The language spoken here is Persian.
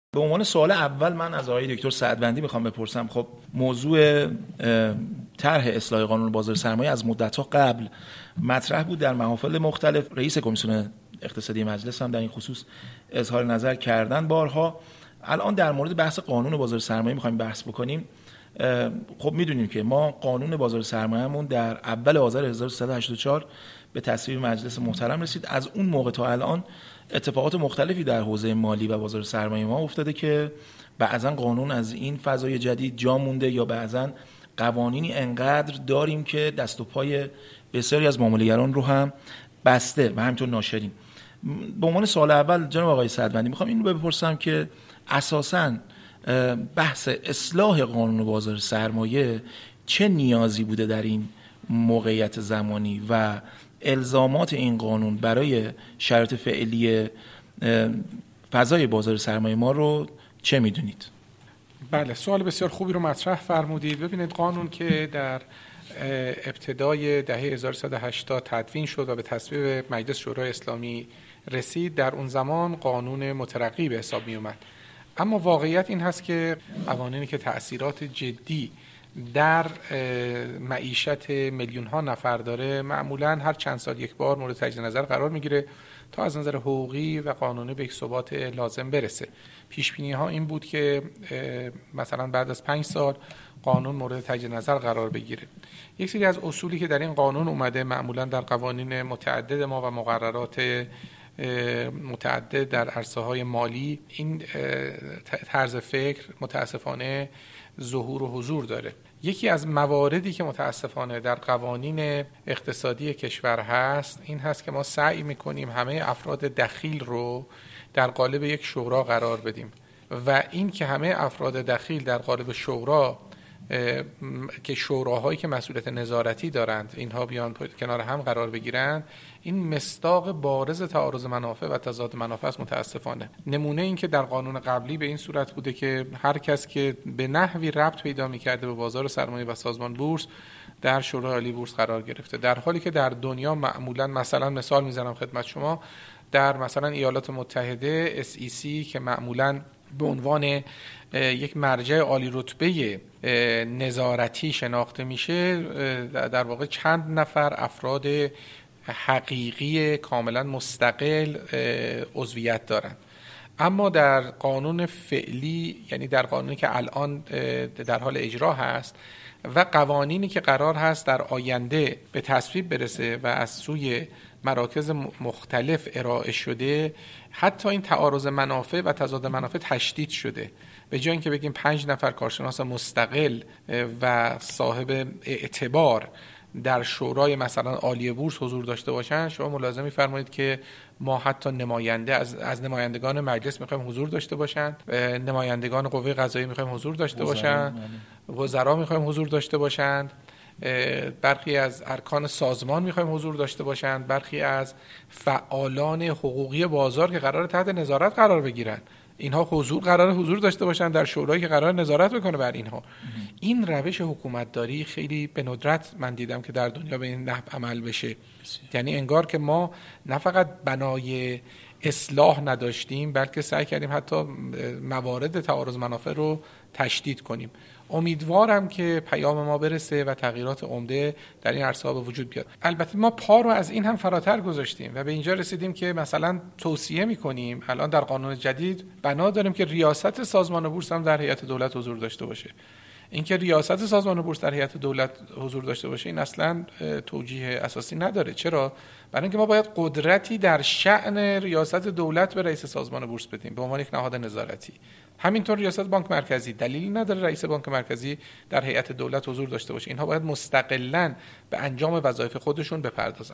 به عنوان سوال اول من از آقای دکتر سعدوندی میخوام بپرسم. خب موضوع طرح اصلاح قانون بازار سرمایه از مدت‌ها قبل مطرح بود در محافل مختلف. رئیس کمیسیون اقتصادی مجلس هم در این خصوص اظهار نظر کردن بارها. الان در مورد بحث قانون بازار سرمایه میخوایم بحث بکنیم. خب میدونیم که ما قانون بازار سرمایه‌مون در اول آذر 1384 به تصویب مجلس محترم رسید. از اون موقع تا الان اتفاقات مختلفی در حوزه مالی و بازار سرمایه ما افتاده که بعضا قانون از این فضای جدید جا مونده یا بعضا قوانینی انقدر داریم که دست و پای بسیاری از معامله‌گران رو هم بسته و همینطور ناشرین. به عنوان سوال اول جناب آقای سعدوندی میخوام این رو بپرسم که اساساً بحث اصلاح قانون بازار سرمایه چه نیازی بوده در این موقعیت زمانی و الزامات این قانون برای شرایط فعلی فضای بازار سرمایه ما رو چه میدونید؟ بله، سوال بسیار خوبی رو مطرح فرمودید. ببینید، قانون که در ابتدای دهه 1180 تدوین شد و به تصویب مجلس شورای اسلامی رسید، در اون زمان قانون مترقی به حساب می اومد. اما واقعیت این هست که قوانینی که تأثیرات جدی در معیشت میلیون ها نفر داره معمولاً هر چند سال یک بار مورد تجدید نظر قرار میگیره تا از نظر حقوقی و قانونی به یک ثبات لازم برسه. پیش بینی ها این بود که مثلا بعد از 5 سال قانون مورد تجدید نظر قرار بگیره. یک سری از اصولی که در این قانون اومده معمولاً در قوانین متعدد ما و مقررات متعدد در عرصه‌های مالی، این طرز فکر متاسفانه ظهور و حضور داره. یکی از مواردی که متاسفانه در قوانین اقتصادی کشور هست این هست که ما سعی میکنیم همه افراد دخیل رو در قالب یک شورا قرار بدیم و این که همه افراد دخیل در قالب شورا که شوراهایی که مسئولیت نظارتی دارند اینها بیان کنار هم قرار بگیرند، این مصداق بارز تعارض منافع و تضاد منافع است. متاسفانه نمونه این که در قانون قبلی به این صورت بوده که هر کس که به نحوی ربط پیدا می‌کرده به بازار سرمایه و سازمان بورس در شورای عالی بورس قرار گرفته، در حالی که در دنیا معمولا مثلا مثال میزنم خدمت شما، در مثلا ایالات متحده SEC که معمولا به عنوان یک مرجع عالی رتبه نظارتی شناخته میشه، در واقع چند نفر افراد حقیقی کاملا مستقل عضویت دارند. اما در قانون فعلی، یعنی در قانونی که الان در حال اجرا هست و قوانینی که قرار هست در آینده به تصویب برسه و از سوی مراکز مختلف ارائه شده، حتی این تعارض منافع و تضاد منافع تشدید شده. به جای اینکه بگیم 5 نفر کارشناس مستقل و صاحب اعتبار در شورای مثلا عالی بورس حضور داشته باشن، شما ملاحظه می‌فرمایید که ما حتی نماینده از نمایندگان مجلس می‌خوایم حضور داشته باشند، نمایندگان قوه قضاییه می‌خوایم حضور داشته باشند، وزرا می‌خوایم حضور داشته باشند، برخی از ارکان سازمان می‌خوایم حضور داشته باشند، برخی از فعالان حقوقی بازار که قرار تحت نظارت قرار بگیرن، اینها قرار حضور داشته باشند در شورایی که قرار نظارت بکنه بر اینها. این روش حکومتداری خیلی به ندرت من دیدم که در دنیا به این نحو عمل بشه. یعنی انگار که ما نه فقط بنای اصلاح نداشتیم بلکه سعی کردیم حتی موارد تعارض منافع رو تشدید کنیم. امیدوارم که پیام ما برسه و تغییرات عمده در این عرصه به وجود بیاد. البته ما پا رو از این هم فراتر گذاشتیم و به اینجا رسیدیم که مثلا توصیه می‌کنیم الان در قانون جدید بنا داریم که ریاست سازمان بورس هم در هیئت دولت حضور داشته باشه. اینکه ریاست سازمان بورس در هیئت دولت حضور داشته باشه این اصلا توجیه اساسی نداره. چرا؟ برای اینکه ما باید قدرتی در شأن ریاست دولت به رئیس سازمان بورس بدیم به عنوان یک نهاد نظارتی. همینطور ریاست بانک مرکزی دلیلی نداره رئیس بانک مرکزی در هیئت دولت حضور داشته باشه. اینها باید مستقلاً به انجام وظایف خودشون بپردازن.